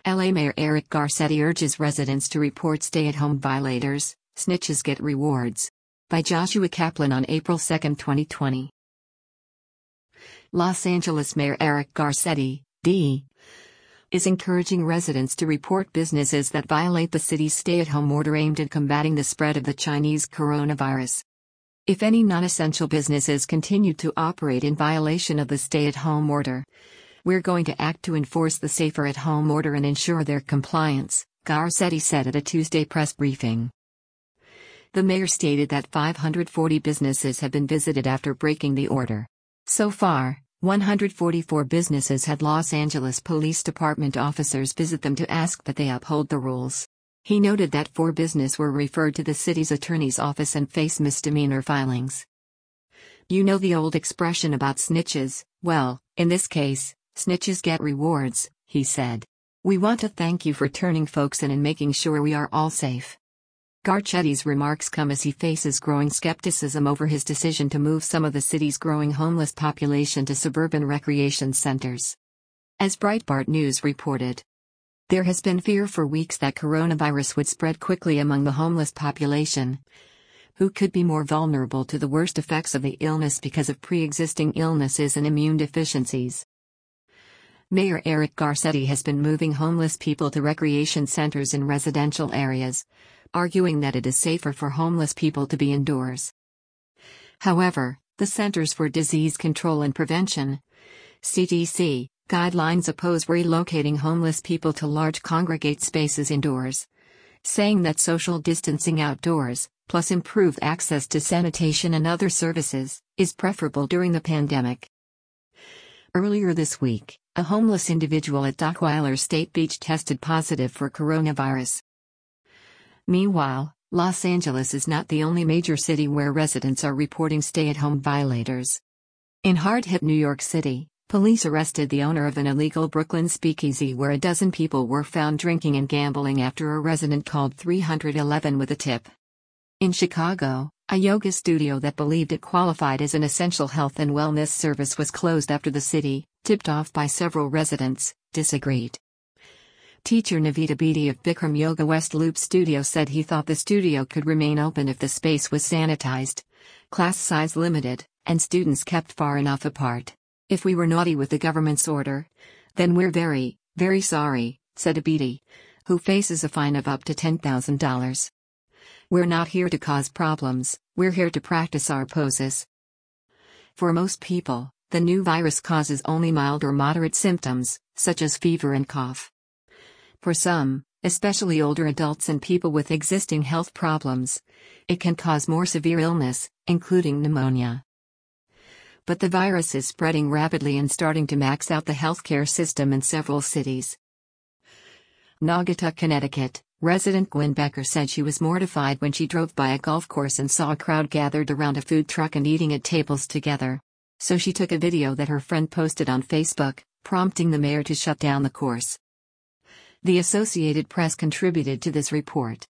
LA Mayor Eric Garcetti urges residents to report stay-at-home violators, snitches get rewards. By Joshua Kaplan on April 2, 2020. Los Angeles Mayor Eric Garcetti, D., is encouraging residents to report businesses that violate the city's stay-at-home order aimed at combating the spread of the Chinese coronavirus. If any non-essential businesses continue to operate in violation of the stay-at-home order, we're going to act to enforce the safer-at-home order and ensure their compliance, Garcetti said at a Tuesday press briefing. The mayor stated that 540 businesses have been visited after breaking the order. So far, 144 businesses had Los Angeles Police Department officers visit them to ask that they uphold the rules. He noted that 4 businesses were referred to the city's attorney's office and face misdemeanor filings. You know the old expression about snitches? Well, in this case, snitches get rewards, he said. We want to thank you for turning folks in and making sure we are all safe. Garcetti's remarks come as he faces growing skepticism over his decision to move some of the city's growing homeless population to suburban recreation centers. As Breitbart News reported, there has been fear for weeks that coronavirus would spread quickly among the homeless population, who could be more vulnerable to the worst effects of the illness because of pre-existing illnesses and immune deficiencies. Mayor Eric Garcetti has been moving homeless people to recreation centers in residential areas, arguing that it is safer for homeless people to be indoors. However, the Centers for Disease Control and Prevention (CDC) guidelines oppose relocating homeless people to large congregate spaces indoors, saying that social distancing outdoors, plus improved access to sanitation and other services, is preferable during the pandemic. Earlier this week, a homeless individual at Dockweiler State Beach tested positive for coronavirus. Meanwhile, Los Angeles is not the only major city where residents are reporting stay-at-home violators. In hard-hit New York City, police arrested the owner of an illegal Brooklyn speakeasy where a dozen people were found drinking and gambling after a resident called 311 with a tip. In Chicago, a yoga studio that believed it qualified as an essential health and wellness service was closed after the city, tipped off by several residents, disagreed. Teacher Navita Beatty of Bikram Yoga West Loop Studio said he thought the studio could remain open if the space was sanitized, class size limited, and students kept far enough apart. If we were naughty with the government's order, then we're very, very sorry, said Beatty, who faces a fine of up to $10,000. We're not here to cause problems, we're here to practice our poses. For most people, the new virus causes only mild or moderate symptoms, such as fever and cough. For some, especially older adults and people with existing health problems, it can cause more severe illness, including pneumonia. But the virus is spreading rapidly and starting to max out the healthcare system in several cities. Naugatuck, Connecticut, resident Gwen Becker said she was mortified when she drove by a golf course and saw a crowd gathered around a food truck and eating at tables together. So she took a video that her friend posted on Facebook, prompting the mayor to shut down the course. The Associated Press contributed to this report.